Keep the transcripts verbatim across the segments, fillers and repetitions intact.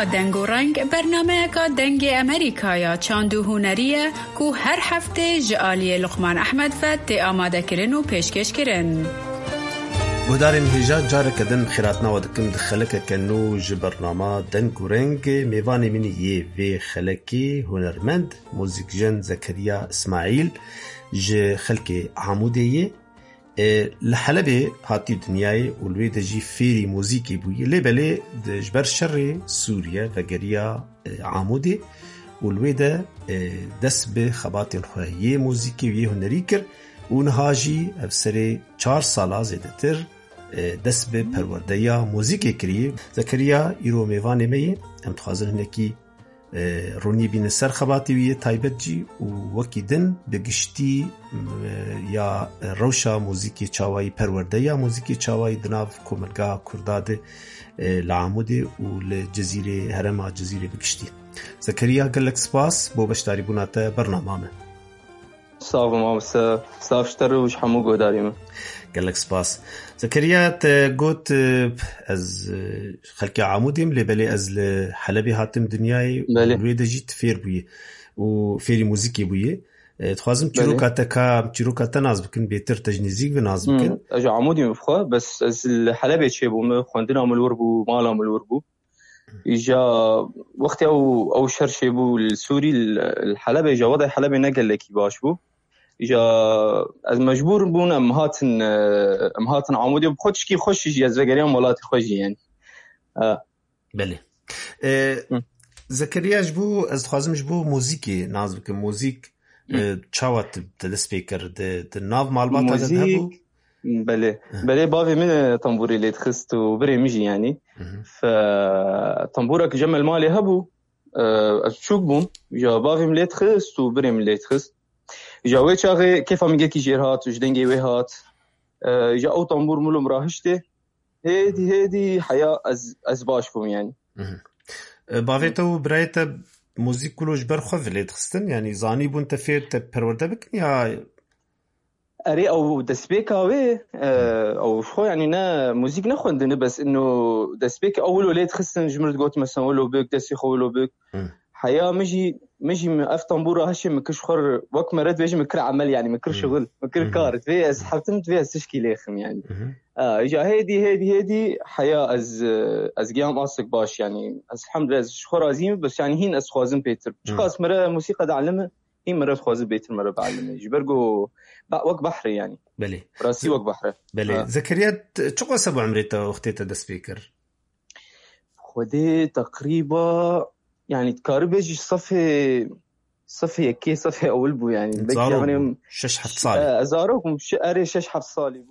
دنگو رنگ برنامه کا دنگ امریکا یا چاندو هنریه کو هر هفته جعالی لقمان احمد فت آماده کرن و پیشکش کرن. بودارین هجا جار کدن خیراتنا ودکم دخلک کنو ج برنامه دنگو رنگ میوانی منی یه و خلکی هنرمند موزیکجن زکریا اسماعیل ج خلک عمودیه لحلبه هاتی دنیای ولوی دجی فیری موزیکی بوی لبله دجبر شر سوریه و گریا عمودی ولوی ده دست به خبات الخواهیه موزیکی وی هنری کر اونهاجی افسر چار سالا زیده تر دست به پرورده یا موزیکی کریه. زکریا ایرو میوانه میه هم تخوازن هنکی رونی بین سر خباتی ویه تایبت جی و وکی دن بگشتی یا روشا موزیکی چاوایی پرورده یا موزیکی چاوایی دناف کوملگاه کرداده لعموده و لجزیره هرما جزیره بگشتی. زکریا گلک سپاس بو بشتاری بوناته برنامه صاف مامسا صافشتر وش حمو گوداریم گلک سپاس. زكريا تقوت از خلقي عموديم لبلي از لحلبي هاتم دنياي ولويدا جيت فير بويه وفيري موزيكي بويه تخوازم تشيروكاتا كا تشيروكاتا ناز بكن بيتر تجنيزيك بناز بكن اجا عمودي مفخا بس از الحلبي تشيبو خوندنا ملوربو مالا ملوربو اجا وقت او او شر شيبو السوري الحلبي اجا وضع حلبي نقل لكي باشبو اجا از مجبور بون ام هاتن ام هاتن عمودي بخودش كي خوش يجي از زكريا مولاتي خوشي يعني اه بله اه زكريا جبو از خوازم جبو موزيكي ناز بك موزيك تشاوت تلسبيكر د د ناف مالبات هذا بله بله بافي من طنبوري اللي تخست وبري مجي يعني ف طنبورك جمل مالي هبو اه شوك بون جا بافي من اللي تخست وبري من اللي تخست جاوي شاغي كيف عم يجي جيرهات وجدنجي وهات جا او طنبور ملو مراهشته هدي هدي حياة از از باشكم يعني بافيتو برايته موزيك كلوش برخو اللي تخستن يعني زاني بون تفير تبرورده بك يا اري او دسبيكاوي او شو يعني نا موزيك نخوندن بس انه دسبيك اول وليد خستن جمرت قوت مثلا ولو بك دسي خولو بك حياة مجي مجي اف طنبوره هشي مكش خر وك مرد بيجي مكر عمل يعني مكر شغل مكر كارت في از حبتمت فيها تشكي لخم يعني اه اجا هيدي هيدي هيدي حياة از از قيام اصك باش يعني از الحمد لله شخور عظيم بس يعني هين از خوازم بيتر شخاص مرة موسيقى تعلمها هين مرة خوازم بيتر مرة بعلمها جبرجو وك بحري يعني بلي راسي وك بحري بلي آه. زكريا شو سبع عمريته اختيته ده سبيكر خدي تقريبا يعني تقاربش صفي صفي كي صفي اول بو يعني يعني شش حفت صالي ازاروكم اري شش حفت صالي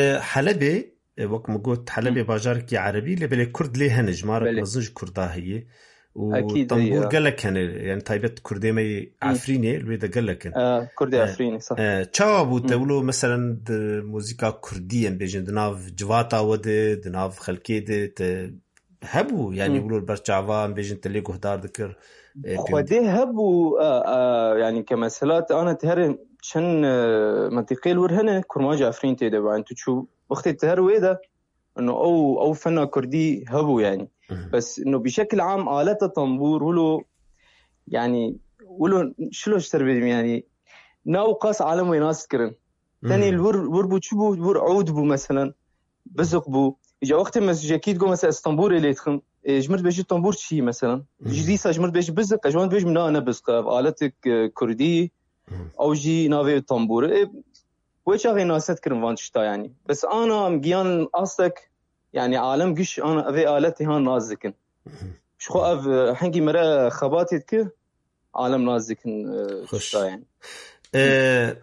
لحلبي وقت ما قلت حلبي باجاركي عربي لبلي كرد ليه هنج مارك مزج كردها هي وطنبور قال لك يعني تايبت كردي مي عفريني الويدا قال لك اه كردي عفريني صح اه تشاو تقولوا مثلا موسيقى كرديه بيجن دناف جواتا ود دناف خلكيد هبو يعني يقولوا البرشعوان بيجن تليقوا هدار ذكر خدي هبو آه آه يعني كمثلات انا تهر شن آه منطقي الورهنه كرماج عفرين تيدا انت تشوف وقت التهر ويدا انه او او فن كردي هبو يعني بس انه بشكل عام آلات الطنبور ولو يعني ولو شلو اشتربي يعني ناو قاس عالم ويناس كرن ثاني الور وربو تشبو ور عود بو مثلا بزق بو اجا وقت ما جاكيت جو مثلا اسطنبول اللي تخم جمرت بيجي طنبور شي مثلا جدي سا جمرت بيجي بزق اجوان بيجي من انا بزق آلتك كردي او جي نافي طنبور ويش اغي ناسات كرن وانشتا يعني بس انا مجيان اصلك يعني عالم قش انا افي آلتي هان نازكن شخو اف حنقي مرا خباتك عالم نازكن خشتا يعني أه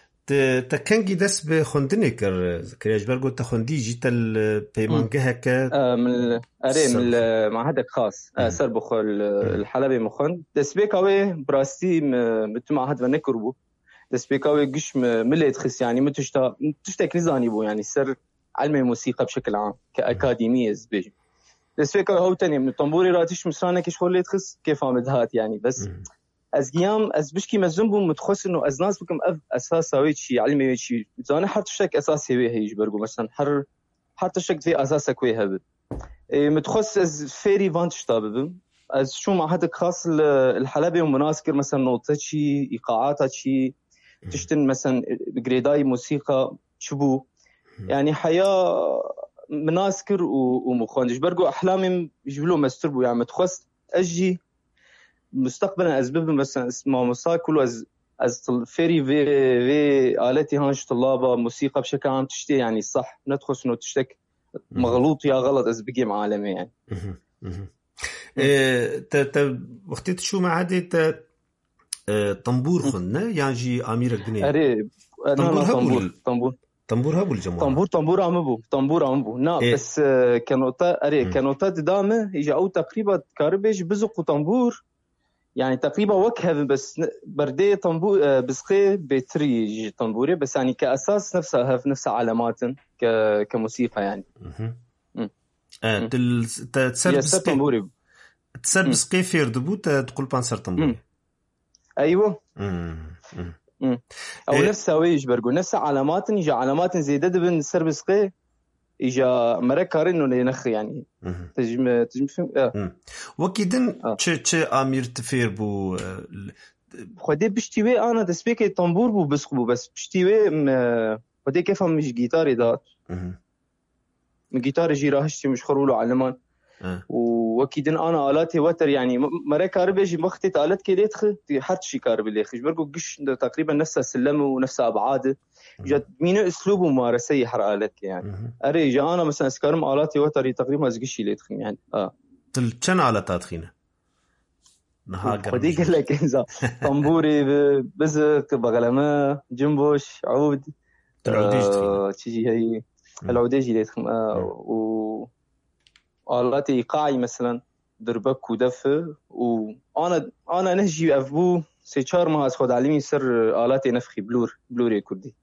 تكنجي دس بخندني كر كريج برجو تخندي جيت البيمانجها ك من اري من معهد خاص سربخ الحلبي مخند دس بيكاوي براستي متمعهد ونكربو دس بيكاوي قش مليت خس يعني متشتا متشتا كنيزاني بو يعني سر علم الموسيقى بشكل عام كأكاديمية زبيج دس بيكاوي هو تاني من طنبوري راتش مسرانك ايش خليت خس كيف عمدهات يعني بس از قيام از بشكي مزنبو متخص انه از ناس بكم اساسا شيء علمي شيء زانه حتى شك اساسي ويه هيج برجو مثلا حر حتى شك في اساسك ويه هبل متخص از فيري فانت شتابم از شو معهدك خاص الحلبي ومناسكر مثلا نوتشي إيقاعاتشي تشتن مثلا بجريداي موسيقى شبو يعني حياة مناسكر ومخوندش برجو أحلامي يجبلوا مستربو يعني متخص أجي مستقبلا أسباب مثلا اسمه مساكل وأز از فيري في في آلتي هانش طلابة موسيقى بشكل عام تشتي يعني صح ندخل إنه تشتك مغلوط يا غلط از بقيم عالمي يعني. ت ت وقتي شو معادي ت طنبور خلنا يعني جي أمير الدنيا. أري طنبور طنبور طنبور طنبور هبول الجماعة. طنبور طنبور عمبو طنبور عمبو نا إيه. بس كانوتا أري كانوتا دامه يجي أو تقريبا كاربيج بزق طنبور يعني تقريبا وكهذ بس بردي طنبور بسقي بتري طنبوري بس يعني كأساس نفسها في نفس علامات ك كموسيقى يعني. اه تل تسربس طنبوري تسربس كيف يردبو تقول بانسر طنبوري. ايوه امم او إيه. نفس ويج برجو نفس علامات يجي علامات زياده بن سربس قي يجي مركار انه ينخ يعني تجم تجم اه وكيدن تش تش امير تفير بو خدي بشتيوي انا تسبيكي طنبور بو بسقبو بس بشتيوي خدي كيف مش جيتاري دات من جيتار جي راهشتي مش خرولو علمان أه. وكيدن انا آلاتي وتر يعني مرة كاربيجي مختت آلات كيليت خ حرت شي كاربي ليخش برجو قش تقريبا نفس السلم ونفس أبعاده جت مين أسلوب ممارسة حر آلات يعني أري جا أنا مثلا سكارم آلاتي وتر تقريبا زقشي ليت خ يعني آه تل كن آلات خينا نهاجر خدي قال لك إنزا طنبوري بزق بغلمة جنبوش عود العوديج آه تيجي هي العوديج ليت خ آه و آلاتي إيقاعي مثلا دربك ودفة وأنا أنا نهجي أفبو سيشار ما أسخد علمي سر آلاتي نفخي بلور بلوري كردي.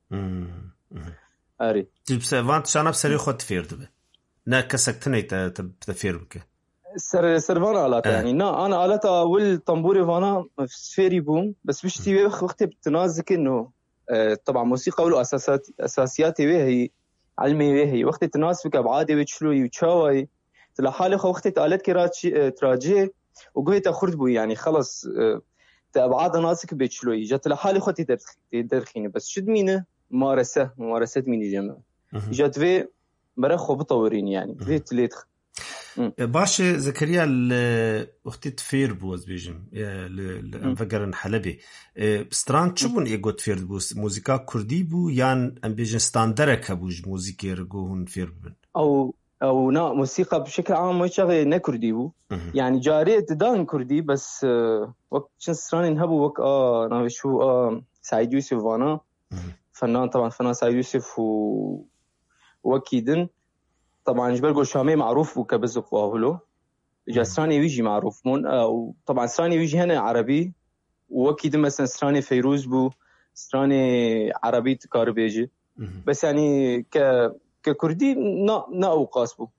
أري. تبى سافانت شانب سري خد فير دبه. نا كسكتني تفير بك. سر سرفانا آلات يعني نا أنا آلات أول طنبوري فانا في فيري بوم بس مش تبي وقت بتنازك إنه طبعا موسيقى ولو أساسات أساسياتي وهي علمي وهي وقت تناسبك أبعادي وتشلو يتشاوي لحالي خو وقت آلات كراجي تراجي وقويت أخرج بو يعني خلص تأبعاد ناسك بيتشلوي جت لحالي خو تدرخيني بس شد مينه ممارسة ممارسة ميني جمع جت في برخو بطورين يعني في تليت باش زكريا وقت تفير بوز بيجم لأنفجرن حلبي ستران شبون يقول فير بوز موسيقى كردي بو يان أم بيجن ستاندرك بوج موسيقى رجوهن فير بن أو أو نا موسيقى بشكل عام ما شغل نكردي بو يعني جارية دان كردي بس وقت شنسراني نهبو وقت آه ناوشو آه سعيد يوسف وانا فنان طبعا فنان سعيد يوسف و وكيدن طبعا جبرجو شامي معروف وكبزق واهلو جاسراني ويجي معروف مون آه وطبعا سراني ويجي هنا عربي وكيدن مثلا سراني فيروز بو سراني عربي تكاربيجي بس يعني ك ككردي نا نا أوقاس بو.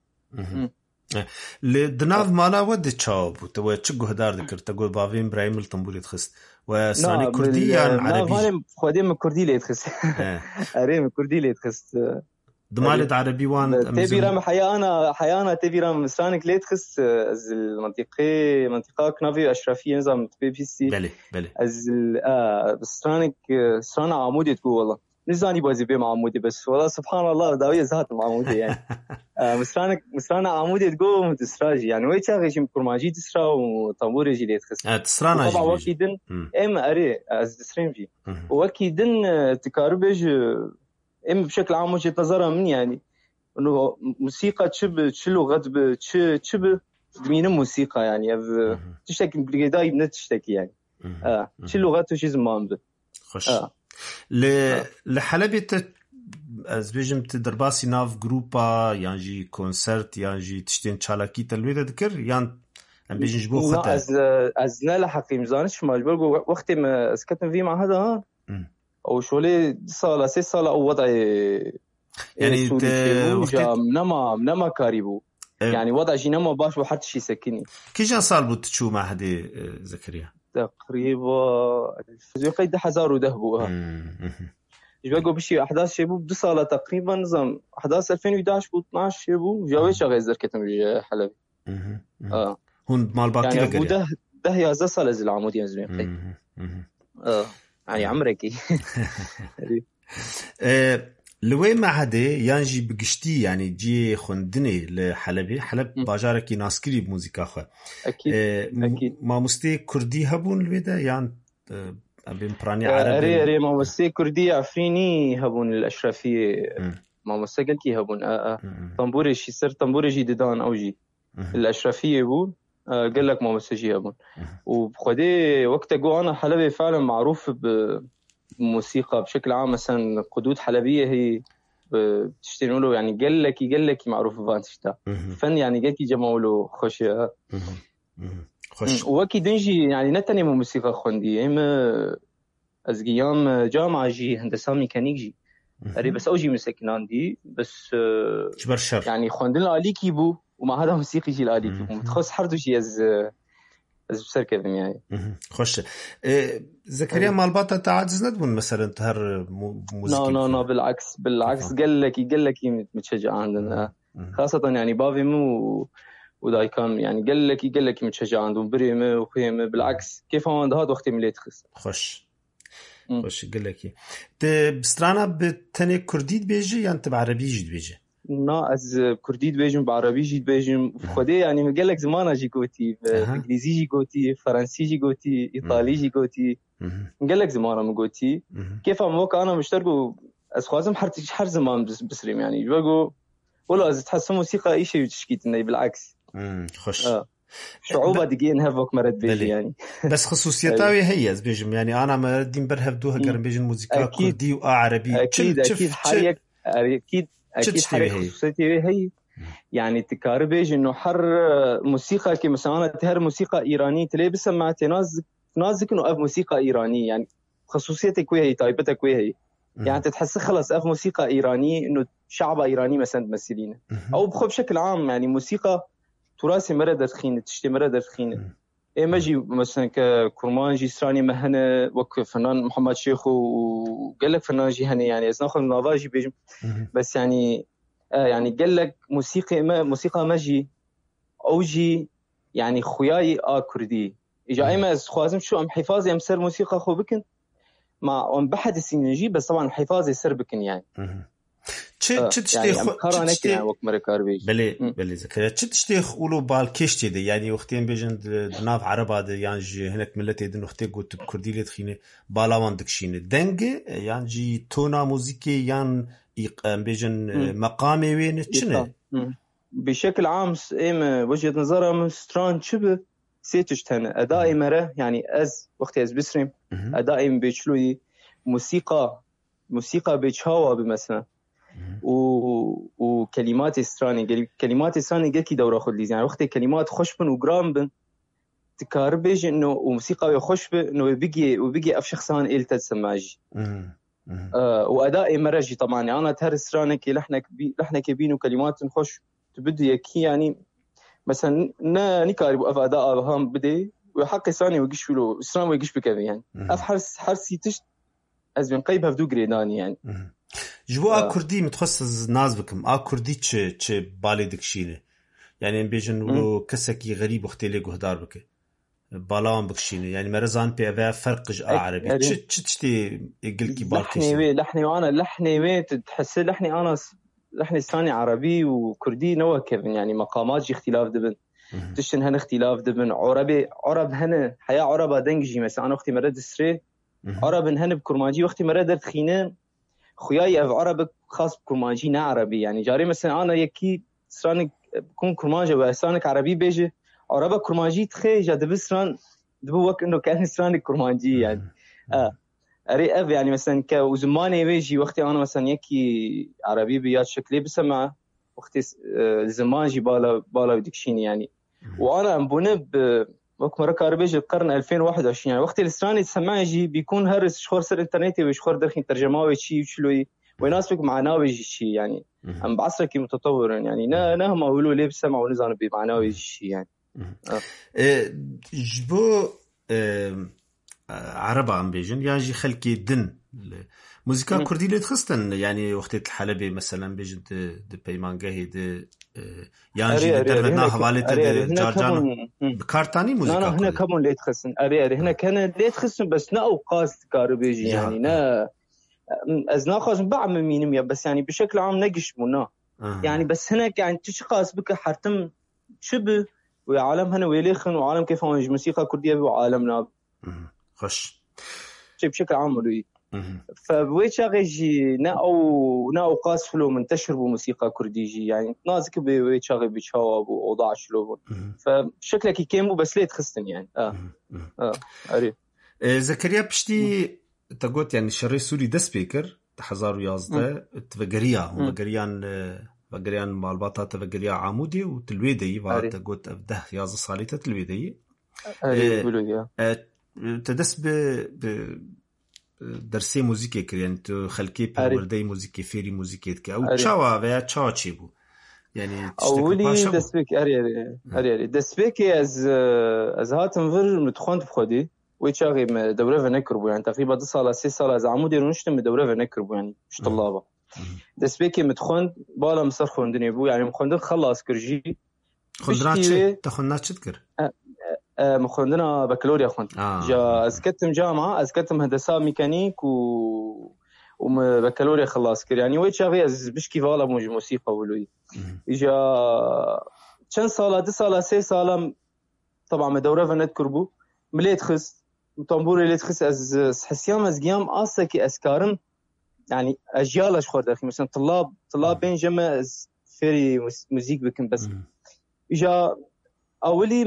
لدناف مالا ودي تشاوب وتوه تشجو هدار ذكر تقول بافين برايم الطنبولي تخست وساني كردي يعني عربي. نعم خادم كردي ليه تخست. أريم كردي ليه تخست. دمالد عربي وان. تبي رام حياة أنا حياة أنا تبي رام سانك ليه تخست از المنطقة منطقة كنافي أشرفية نظام تبي بيسي. بلي بلي. از آه سانك سانا عمودي تقول والله. نزاني بازي بيه معمودي بس والله سبحان الله داوية ذات معمودي يعني مسرانك مسرانا عمودي تقوم تسراجي يعني ويتشاغي شي كرماجي تسرا وطنبوري جي ليت خس تسرانا طبعا وكيدن ام اري از تسرين في وكيدن تكاربج ام بشكل عام وجهة نظرها من يعني انه موسيقى تشب تشلو غد تشب من موسيقى يعني تشتكي بلغداي بنتشتكي يعني اه تشلو غد شي زمان ب خوش ل لحلبي ت از بيجم تدرباسي ناف جروبا يعني كونسرت يعني تشتين تشالاكي تلويده ذكر يعني ام بيجن جبو خطا از از لا حقي مزانش ما جبرجو وقت ما سكتن في مع هذا او شولي صاله سي صاله او وضع يعني وقت نما نما كاريبو يعني وضع جي نما باش وحد شي سكني كي جان صار بتشو مع هدي زكريا تقريبا في قيد حزار ودهبو يبقوا بشي أحداث شيبو بدو صالة تقريبا نظام أحداث ألفين وإحدى عشر و اثنا عشر شيبو جاوي شغال زر كتم حلبي آه هون مال باقي يعني ابو بقري ده ده يازده سال از العمود يزري قي اه يعني عمركي لوي معهدي يانجي بقشتي يعني جي خندني لحلبي حلب باجاركي ناسكري بموسيقى خو اكيد اكيد ما مستي كردي هبون لويدا يعني ابن براني عربي اري اري ما عربي مستي كردي عفريني هبون الاشرفيه ما مستقل كي هبون اه طنبوري شي سر طنبوري جي ددان او جي الاشرفيه بون قال لك ما مستجي هبون وبخدي وقت جو انا حلبي فعلا معروف بموسيقى بشكل عام مثلا قدود حلبيه هي بتشتري له يعني قال لك قال لك معروف بفانتشتا فن يعني قال كي جمعوا له خوش خوش وكي دنجي يعني نتني موسيقى خندي اما از قيام جامعه جي هندسه ميكانيك جي اري بس اوجي مسكنان دي بس جبر يعني خندنا اليكي بو ومع هذا موسيقي جي الاليكي بو متخصص حردو جي از از بسركه يعني خوش زكريا مالباتا تعجز ندبون مثلا تهر موسيقى لا لا لا بالعكس بالعكس قال لك قال لك متشجع عندنا خاصه يعني بافي مو ودايكان يعني قال لك قال لك متشجع عندهم بريمه وخيمه بالعكس كيف هون هذا وقت مليت خص خوش خوش قال لك ت بسترانا بتني كرديد بيجي يعني تبع عربي جيد بيجي نا از كرديد بيجم بعربي جيد بيجم خدي يعني قال لك زمان جي قوتي بانجليزي جي قوتي فرنسي جي قوتي ايطالي جي قوتي قال لك زمان ما قوتي كيف موك انا مشتركو از خوازم حرت حر زمان بس بسريم يعني بقول ولا از تحس موسيقى اي شيء تشكيت اني بالعكس امم خوش آه. شعوبة دقيقة نهفوك مرد بيجي يعني بس خصوصيتاوي هي از بيجم يعني انا مردين برهف دوها قرن بيجن موسيقى كردي وعربي اكيد اكيد حريك اكيد اكيد حريك خصوصيتي هي يعني تكار بيجي انه حر موسيقى كي مثلا انا تهر موسيقى ايراني تلي بسمع تناز نازك انه اف موسيقى ايراني يعني خصوصيتك وهي تايبتك وهي يعني تتحس خلص اف موسيقى ايراني انه شعب ايراني مثلا تمثلينه او بخو بشكل عام يعني موسيقى تراثي مرة تخينة تشتي مرة تخينة إيه ماجي مثلا ككرمان جي سراني مهنة وك فنان محمد شيخ وقال لك فنان جي هني يعني إذا ناخذ نافاجي بيجم بس يعني آه يعني قال لك موسيقى ما موسيقى ماجي أوجي يعني خوياي آ كردي إجا إما خوازم شو أم حفاظي أم سر موسيقى خو بكن مع أم بحد السينجي بس طبعا حفاظي سر بكن يعني چه چه تشتي خو يعني وقت مركار بيج بله بله زكريا چه تشتي اولو بالكشتي دي يعني وقتين بيجن دناف عربه دي يعني جي هناك ملتي دن وقتي قلت كردي لتخينه بالاوان دكشينه دنگه يعني جي تونا موسيقي يعني بيجن مقامي وين چنه بشكل عام ام وجهه نظرها ستران شبه سيتشتنه اداء مره يعني از وقتي از بسرم اداء بيچلوي موسيقى موسيقى بيچهاوا بمثلا و... وكلمات استراني كلمات استراني جاكي دورة خد ليز يعني وقت كلمات خوش بن وجرام بن تكار بيج إنه وموسيقى خوش بن إنه بيجي وبيجي أف شخصان إل تسمعجي آه وأداء مرجي طبعا يعني أنا تهر استراني كي لحنك بي لحنك بين وكلمات خوش تبدو يكي يعني مثلا نا نكاري بأف أداء هم بدي وحق استراني ويجيش له استراني ويجيش بكذا يعني أف حرس حرسي تشت از بين قيبها بدو جريداني يعني جوا آه. كردي متخصص ناز بكم آ كردي چه چه بالي دكشينه يعني بيجن ولو كسكي غريب اختلي جهدار بك بالام بكشينه يعني مرزان بي افا فرق ج عربي چه چه تشتي يقلكي بالكشي لحني لحني وانا لحني وين تحس لحني انا لحني ثاني عربي وكردي نوع كيفن يعني مقامات جي اختلاف دبن تشن هن اختلاف دبن عربي عرب هن حياه عربه دنجي مثلا انا اختي مرد سري عرب هن بكرماجي واختي مرد خينان خوياي أف عربك خاص بكرماجي نا عربي يعني جاري مثلا أنا يكي سرانك بكون كرماجي وسرانك عربي بيجي عربك كرماجي تخي جا دبسران دبوك إنه كان سرانك كرماجي يعني آه أري أف يعني مثلا كوزماني بيجي وقتي أنا مثلا يكي عربي بيات شكلي بسمع وقتي زمان جي بالا بالا ودكشيني يعني وأنا أمبونه ب وقت مرة كاربيج القرن ألفين وواحد وعشرين يعني وقت الإسراني تسمع يجي بيكون هرس شخور سر إنترنتي وشخور درخين ترجمة وشي وشلوي ويناسبك معناه ويجي شيء يعني أم بعصرك متطور يعني نا نهم أقولوا ليه بسمع ونزان بمعناه ويجي شيء يعني آه. جبو آه عربة عم بيجن يعني خلكي دن موسيقى كردية اللي تخصتن يعني وقت الحلبة مثلا بيجد د بيمانجاهي د يانجي دربنا حوالته د جارجان بكارتاني موسيقى لا هنا كمون اللي تخصن أري أري هنا كان اللي تخصن بس نا أوقاس كاربيجي يعني نا أزناقاش بعمل مينم بس يعني بشكل عام نجش منا يعني بس هنا يعني تشخاص بك حرتم شبه وعالم هنا ويليخن وعالم كيف هو موسيقى كردية وعالمنا خش شيء بشكل عام ولوي فبويش أغيجي نا أو نا أوقاس فلو منتشر بموسيقى كرديجي يعني نازك بويش أغي بيشهوا بوضع شلو فشكلك يكيمو بس ليه تخستن يعني آه آه أري زكريا بشتي تقول يعني شري سوري دس بيكر تحزارو يازده تفجريا هم فجريان فجريان مالباطة تفجريا عمودي وتلويدي بعد تقول أبده ياز صاليته تلويدي أري بلويا تدس ب درسي موسيقى كري يعني تخلكي بوردي موسيقى فيري موسيقى كي أو تشاوا ويا تشاوا تشيبو يعني أولي دسبيك أري أري أري أري دسبيك از از هاتم فر متخوند بخدي ويشاغي دورة فنكربو يعني تقريبا دس سالة سي سالة از عمودي رونشتم بدورة فنكربو يعني مش طلابة دسبيك متخوند بالا مصر خوندني بو يعني مخوندن خلاص كرجي خوندناتش تخوندناتش تذكر مخوندنا بكالوريا خوند آه. جا أسكتم جامعة أسكتم هندسة ميكانيك و وبكالوريا خلاص كر يعني ويشاغي از بشكي فالا موج موسيقى ولوي إجا كان سالة دس سالة سي سالة طبعا مدورة فنكربو مليت خس طنبوري اللي تخس از حسيام از قيام آسا كي أسكارم يعني أجيال أشخور داخل مثلا طلاب طلاب بين جمع فيري موسيقى بكم بس إجا أولي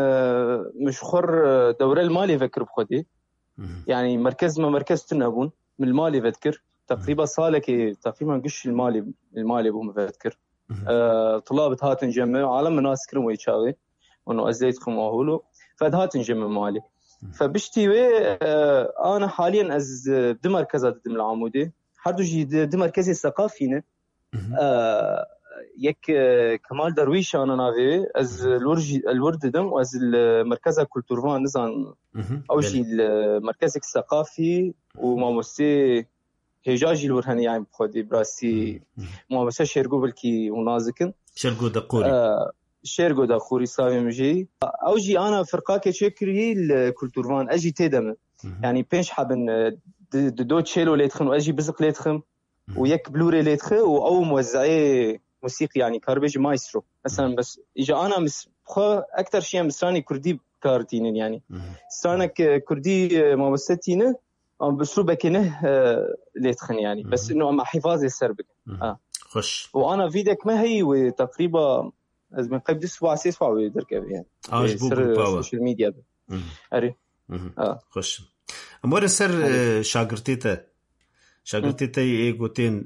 مش خور دورة المالي فكر بخدي يعني مركز ما مركز تنابون من المالي فذكر تقريبا صالك تقريبا قش المالي المالي بهم فذكر أه طلاب هاتن جمع عالم ناس كرم ويشاغي وإنه أزيد خماهولو فهاتن جمع مالي فبشتي وي أه أنا حاليا أز دي مركزات دم العمودي حردو جي دي مركزي الثقافينا أه يك كمال درويش أنا نافي أز الورج الورد دم وأز المركز الكولتورفان نزان أو شيء المركز الثقافي وماموسي هجاجي الورهني يعني بخدي براسي ماموسي شرقو بالكي ونازكن شرقو دقوري آه شرقو دقوري سامي مجي أو جي أنا فرقاك شكري الكولتورفان أجي تدم يعني بينش حبن دو تشيلو ليتخن وأجي بزق ليتخن ويك بلوري ليتخن أو موزعي موسيقى يعني كاربيج مايسترو مثلا بس إجا أنا مس خو أكتر شيء مسراني كردي كارتين يعني سرانك كردي ما وستينه أم بسلوبه كنه ليتخن يعني بس إنه مع حفاظ السربك آه خش وأنا فيديك ما هي وتقريبا از من قبل أسبوع سي أسبوع ويدرك يعني آه السوشيال ميديا أري آه خش أمور السر شاقرتيته شاگرتی ای گوتین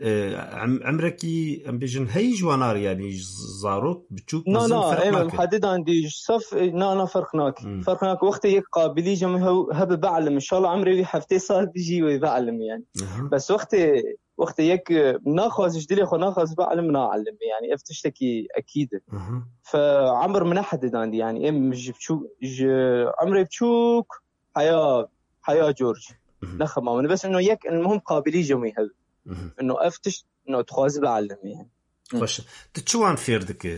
عمرکی ام بیشن هی جوانار يعني زاروت بتشوف لا لا انا محدد عندي صف لا لا فرقناك فرقناك وقت هيك قابلي جم هب بعلم ان شاء الله عمري حفتي صار بيجي ويبعلم يعني أه. بس وقت وقت هيك ناخذ جدلي خو ناخذ بعلم نعلم يعني افتشتكي اكيد أه. فعمر من احدد عندي يعني ام بتشوك عمري بتشوك حياه حياه جورج نخمة من بس إنه يك المهم قابلي جميع هذا إنه أفتش إنه تخاز بعلم يعني. خوش تشوان فيردك؟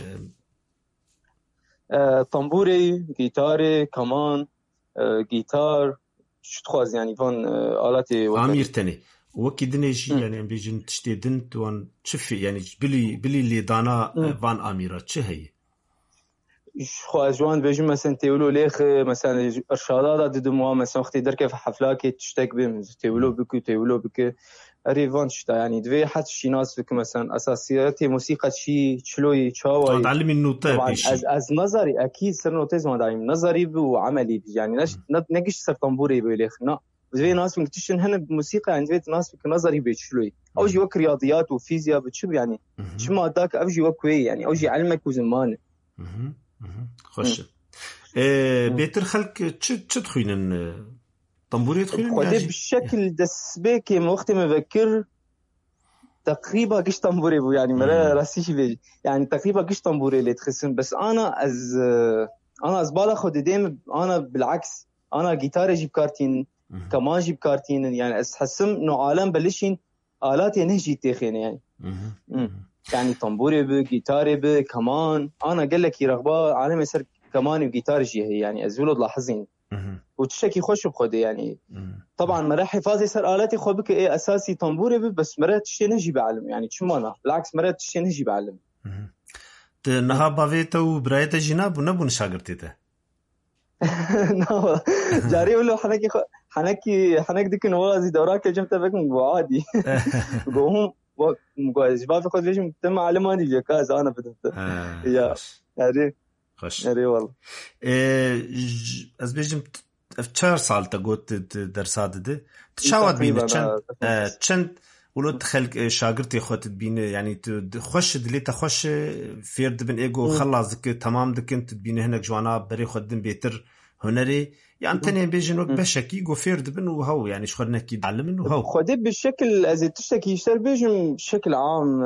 آه، طنبوري، جيتاري، كمان، آه، جيتار، شو تخاز يعني فان آه، آلاتي. عمير تاني وكيدني شيء يعني بيجن تشتيدن توان شفي يعني بلي بلي اللي دانا م. فان أميرة شهي. خو أجوان بيجون مثلا تقولوا ليخ مثلا إرشادات ضد موا مثلا وقت يدرك في حفلات تشتاق بهم تقولوا بك تقولوا بك ريفانش يعني دوي حتى شي ناس بك مثلا أساسيات موسيقى شي شلوي تشاوي تعلم النوتة بشي از از نظري أكيد سر نوتة ما دايم نظري وعملي يعني نش نجش سر طنبوري بيليخ نا دوي ناس مكتشن هنا بموسيقى يعني دوي ناس بك نظري بيشلوي أو جي وك رياضيات وفيزياء بتشوف يعني شو ما داك أو جي وكوي يعني أو جي علمك وزمان خوش اه بيتر خلق چه تخوينن طنبوري تخوينن خدي بشكل دسبيك وقت ما بفكر تقريبا قش طنبوري بو يعني مرة راسيش بيجي يعني تقريبا قش طنبوري اللي تخسن بس أنا از أنا از بالا خد ديم أنا بالعكس أنا جيتار جيب كارتين كمان جيب كارتين يعني أحسم إنه عالم بلشين آلات نهجي تخين يعني يعني طنبوري ب جيتاري ب كمان أنا قال لك يرغبا عالم يصير كمان وجيتار جي هي يعني أزولو لاحظين وتشتكي خوش بخده يعني طبعا مرة حفاظي صار آلاتي خو بك إيه أساسي طنبوري ب بس مرة تشتي نهجي بعلم يعني شو مانا بالعكس مرة تشتي نهجي بعلم نها بافيتا وبرايتا جناب ونبون شاقرتيته لا جاري ولا حنكي خ... حنكي حنك ديك نوازي دوراك جمت بك مو عادي قوهم مقاز بافي خد ليش تم علماني اللي كاز انا بدت يا هذه خوش هذه والله از بيجم افشار سال تقوت درسات ده تشاود بين چند چند ولو تخلق شاگرتی خودت بینه يعني خوش دلی تخوش فيرد بن ايجو خلاص دك تمام دك انت بینه هناك جوانا بري خودن بيتر هنري يعني تاني بيجن وقت بشكي جو فيرد بن وهو يعني شخور نكي تعلم انه هو خدي بالشكل ازي تشتكي يشتر بيجن بشكل عام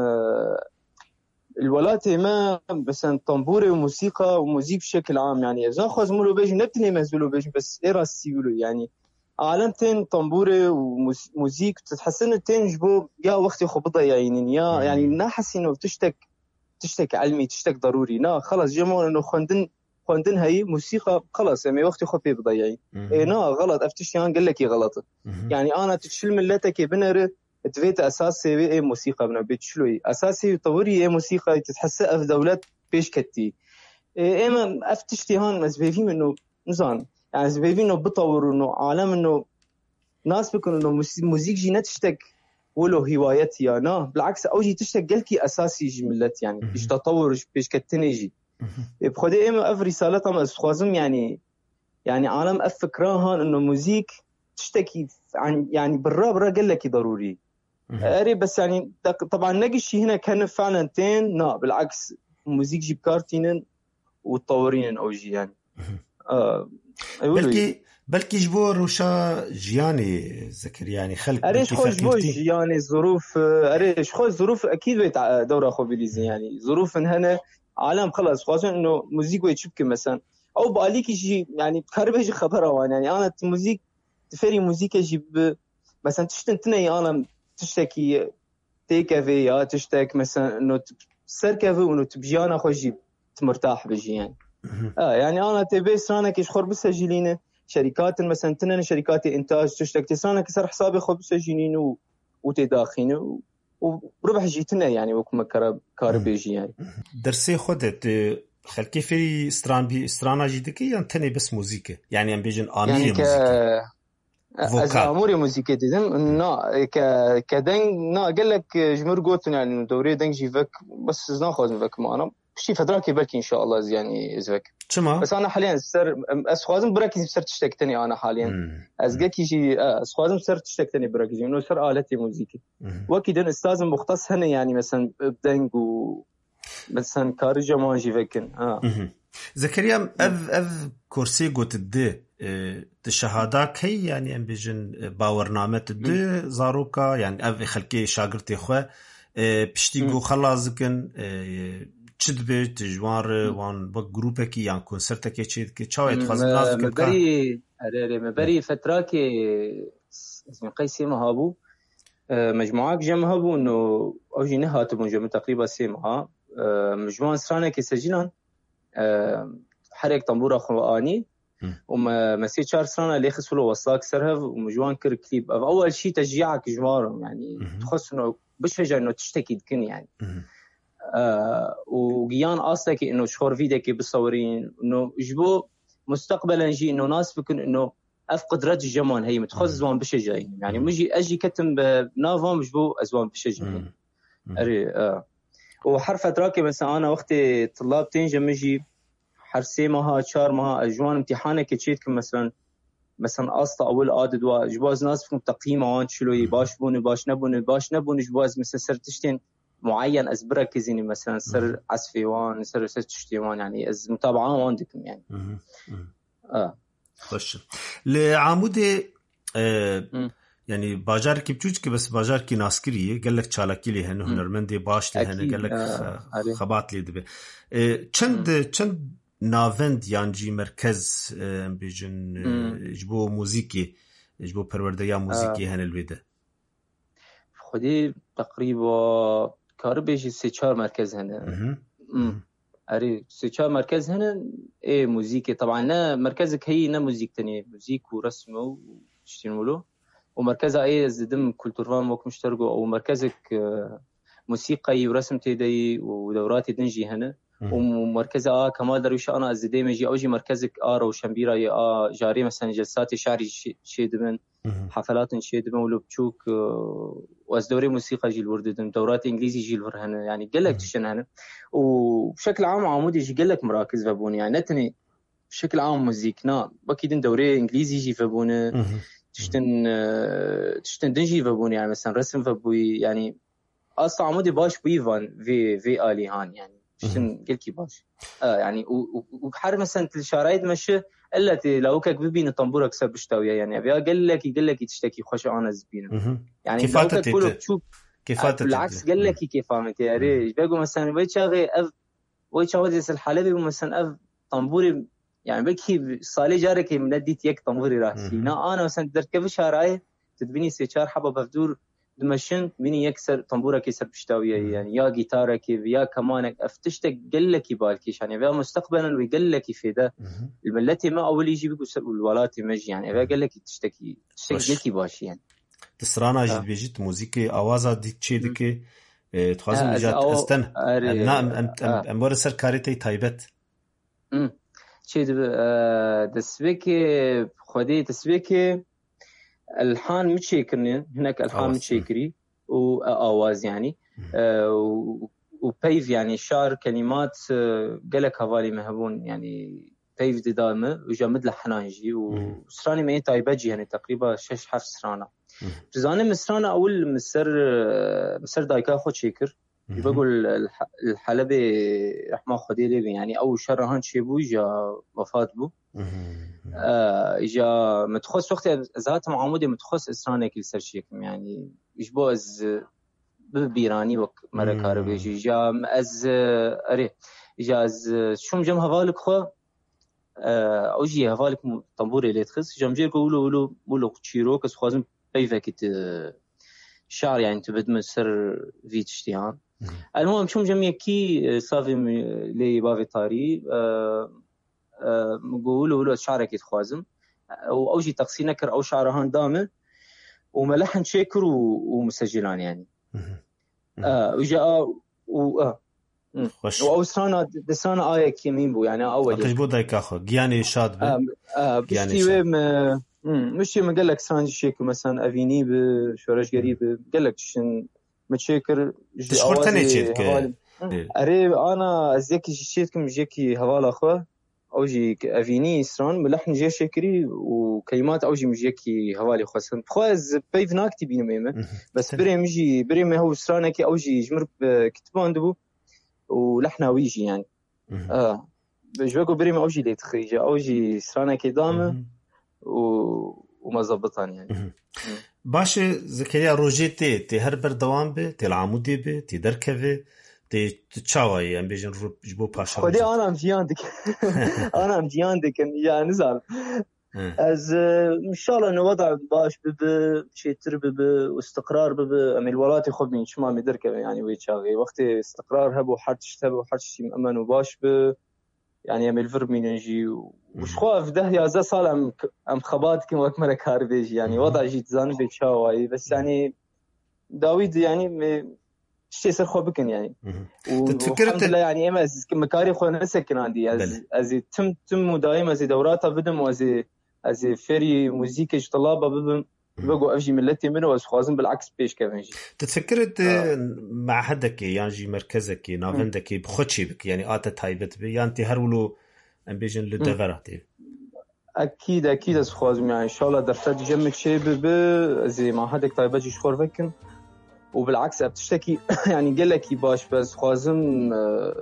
الولاتي ما بس طنبوري وموسيقى وموزيك بشكل عام يعني اذا خوز مولو بيجن نبتني مزولو بيجن بس ايراسي يقولوا يعني عالمتين طنبوري وموزيك تتحسن تنجبو يا وقتي خبطة يعني يا يعني ناحس إنه تشتك تشتك علمي تشتك ضروري نا خلاص جمعوا إنه خندن خندن هاي موسيقى خلاص يعني وقتي خبي بضيعي إيه نا غلط أفتشيان قال لك غلط يعني أنا تشيل ملتك بنر تفيت أساسي إيه موسيقى بنا بتشلوي أساسي طوري إيه موسيقى تتحسن في دولات بيش كتي إيه ما أفتشتيهان مزبيفين إنه نزان يعني زبيبين إنه بطور إنه عالم إنه ناس بيكون إنه موسيقى جينا تشتك ولو هوايتي يا نا بالعكس أوجي تشتك قلكي أساسي جملت يعني إيش تطور إيش كتنيجي بخدي إما أف رسالة ما أسخازم يعني يعني عالم أفكرها إنه موسيقى تشتكي عن يعني برا برا قلكي ضروري أري بس يعني طبعا نجي هنا كان فعلا تين نا بالعكس موسيقى جيب كارتين وتطورين أوجي يعني آه بلكي بلكي جبور وشا جياني زكريا يعني خلق أريش خوش بوش جياني الظروف أريش خوش ظروف أكيد بيت دورة خو بليزي يعني ظروف هنا عالم خلاص خاصة إنه موسيقى يتشبك مثلا أو باليك يجي يعني بكاربه يجي خبره يعني أنا موسيقى تفري موسيقى يجيب مثلا تشتنتني أنا تشتكي تيكافي يا تشتك مثلا إنه سركافي وإنه تبجيانا خوش جيب تمرتاح بجي يعني آه يعني أنا تبي سرانة كيش خور بسجلينه شركات مثلا تنن شركات إنتاج تشتك تسرانة كسر حسابي خور بسجلينه و... وتداخينه وربح جيتنا يعني وكما كرب كاربيجي يعني درسي خدت خلكي في استران بي استرانا جديكي يعني تاني بس موسيقى يعني ام بيجن آمير يعني موسيقى از امور موسيقى ديدن نا ك كدن نا قال لك جمهور قوتن يعني دوري دنج جيفك بس ناخذ فك معنا شي فدراكي بالك ان شاء الله يعني ازفك تمام بس انا حاليا سر اسخازم براكي سر تشتكتني انا حاليا ازقك يجي اسخازم سر تشتكتني براكي انه سر آلتي موسيقى وكيدن استاذ مختص هنا يعني مثلا بدنج و مثلا كارجا ما جيفكن اه زكريا اذ اذ كورسي قوت الدي الشهادات هي يعني ام بيجن باورنامه الدي زاروكا يعني اذ خلكي شاغرتي خو بشتيغو خلاصكن تشدبه تجوار وان بجروبكي يعني كونسرتكي تشيد كي تشاويت خاص نازك مبري اري مبري فتراكي اسمي قيسي مهابو مجموعات جمهبو انه اوجي نهاتبون جم تقريبا سيمها مجموعه سرانه كي سجلان حرك طنبوره قراني وما مسي شهر سنه اللي خسلوا وصاك سرهف ومجوان كر كليب اول شيء تشجيعك جوارهم يعني تخص انه بشجع انه تشتكي دكن يعني آه وجيان اصلك انه شهور فيديك بالصورين انه جبو مستقبلا نجي انه ناس بكون انه افقد رد الجمال هي متخصص زوان بشجع يعني مجي اجي كتم بنافهم جبو ازوان بشجع اري اه وحرف اتراكي مثلا انا وقتي طلاب تنجم مجي حرسي مها شهر مها اجوان امتحانك تشيتكم مثلا مثلا اصلا اول عدد واجواز ناس فيكم تقييم وان شلوي باش بون باش نبون باش نبون جواز مثلا سرتشتين معين ازبرك زيني مثلا سر عسفي وان سر ستشتي وان يعني از متابعه عندكم يعني اه خوش لعمودي آه يعني باجار کی بچوچ کی بس باجار کی ناسکریه قال لك چالاکی له هنه هنرمندی باش له هنه قال لك خبات لي دبه چند چند ناوند یانجی مرکز بيجن جبو موسیقی جبو پروردگار موسیقی هنه الویده خودی تقریبا کار بیشی سه چهار مرکز هنه. أري سيشار مركز هنا إيه موسيقى طبعا نا مركزك هي نا موسيقى تانية موسيقى ورسم وشتينولو ومركزها إيه زدم كولتورفان موك مشتركو أو مركزك موسيقى ورسم تيدي ودورات دنجي هنا ومركزها آه كمال درويش أنا أزدي مجي أوجي مركزك آرا وشمبيرا يا آه جاري مثلا جلسات شعري شيء من حفلات شيء من ولو بتشوك وأزدوري موسيقى جيل ورددم دورات إنجليزي جيل ورهنا يعني قلك تشن هنا وبشكل عام عمودي يجي قلك مراكز فبوني يعني نتني بشكل عام موسيقنا بكيدن دوري إنجليزي يجي فبوني تشتن تشتن دنجي فبوني يعني مثلا رسم فبوي يعني أصلا عمودي باش بيفان في في آلي هان يعني تشتن قلكي باش آه يعني وبحر مثلا الشرايد مشي إلا تي لو كك ببين طنبورك سب بشتوية يعني أبيها قال لك يقول لك تشتكي خوش أنا زبينه يعني لو كك كله بتشوف بالعكس قال لك كيف فهمت يا ريج بيقول مثلا بيشاغي أف بيشاغي زي الحلبي مثلا أف طنبوري يعني بكي صالي جارك منديت يك طنبوري راسي نا أنا مثلا دركب شرايد تدبيني سيشار حبة بفدور دمشن بيني يكسر طنبورك يسر بشتوية يعني يا جيتارك يا كمانك افتشتك قال لك بالكيش يعني بقى مستقبلا ويقال لك في ده الملتي ما أول يجي بيقول الولاتي مجي يعني بقى قال لك تشتكي تشتكي قلكي باش يعني تسرانا جد بيجيت موسيقى آوازا دي تشيدك تخازم جات استن نعم أم أم أم ورسر كاريتي تايبت أم تشيد دسبيك خدي دسبيك الحان متشيكرني هناك الحان متشيكري وآواز يعني آه وبيف يعني شعر كلمات آه قالك هوالي مهبون يعني بيف دي دامه وجامد لحنانجي وسراني مين تايبجي يعني تقريبا شش حف سرانا بزاني مسرانا أول مسر آه مسر دايكا خود شيكر يبقول الحلبي رحمة خدي لي يعني أول شرهان شيبو جا وفات بو آه إجا متخص وقت ذات معامودي متخص إسرانك السرشيكم يعني يجبو أز ببيراني وك مرة كاربيجي إجا أز أري إجا أز شوم جم هفالك خو آه أوجي هفالك طنبوري اللي تخص جم جير قولوا قولوا قولوا تشيروك بس خوازم بيفك شعر يعني تبد من سر في تشتيان المهم شوم جم يكي صافي لي بافي طاري آه مقول ولو شعرك يتخوازم أو أوجي تقصي نكر أو شعرهان دامه وملحن شكر ومسجلان يعني آه وجاء و آه وأوسرانا دسانا آية كيمين بو يعني أول تجبو دايك أخو جياني شاد آه آه بشتي وم مش يوم قال لك سانج شكر مثلا أفيني بشورش قريب قال لك شن متشكر تشخرتني شيء أري أنا أزيك شيء جيكي هوالا أخوه أوجي أفيني إسران ملحن جي شكري وكلمات أوجي مجيكي هوالي خاصة خواز بيف ناكتي بينو ميمة بس بري مجي بري ما هو إسرانك أوجي جمر كتبان دبو ولحنا ويجي يعني آه بجوكو بري ما أوجي ليتخريج أوجي إسرانك دامه وما زبطان يعني باش زكريا روجيتي تي هر بردوام به تي العمودي به تي دركبه تي تشاوي ام بيجن جبو باشا خدي انا ام جياندك انا ام جياندك يا نزال از ان شاء الله انه وضع باش بب شي ترب واستقرار بب ام الولاتي خذ من شمال مدركه يعني ويتشاغي وقت استقرار هبو حرتش تبو حرتش مأمن وباش ب يعني ام الفرب من يجي وش خاف ده يا زا صال ام ام خبات كم وقت مره كار بيجي يعني وضع جيت زان بتشاوي بس يعني داوود يعني شيء سر خو بكن يعني تتفكرت لا يعني اما از مكاري خو نسكن عندي از از تم تم دائما از دوراتها بدم واز از فري موسيقى طلابه بدم بقوا اجي ملتي منه بس خوازم بالعكس بيش كيفنجي تتفكرت آه. مع حدك يعني مركزك نافندك بخوتشي بك يعني اتا تايبت بي يعني هرولو امبيجن للدغراتي اكيد اكيد از خوازم يعني ان شاء الله درفت جمك شيء ب زي ما حدك تايبجي شخور فكن وبالعكس بتشتكي يعني قال لك باش بس خوازم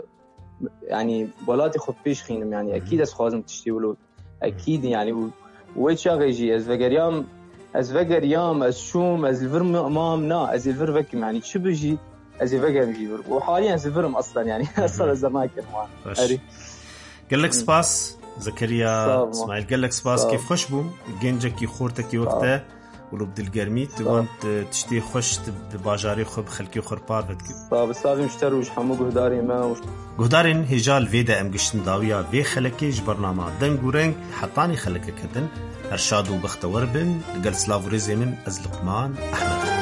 يعني ولاتي خد بيش خينم يعني اكيد از خوازم تشتي ولو اكيد يعني ويتشا غيجي از فغريام از فغريام از شوم از الفرم امامنا از الفرفك يعني شبجي از فغريام جي وحاليا از الفرم اصلا يعني اصلا زمان كان اري قال لك سباس زكريا اسماعيل قال لك سباس كيف خشبو جنجك خورتك وقته ولو بدلگرمی توان تشتی خوش بباجاری خوب خلکی خورپار بدکن. صاب صابی مشتر وش همو گهداری ما. گهدارین هجال ویدا ام گشتن داویا وی خلکی ج برنامه دنگ و رنگ حقانی خلک کدن. ارشاد و بختور بن لقل سلاوری زمن از لقمان احمد.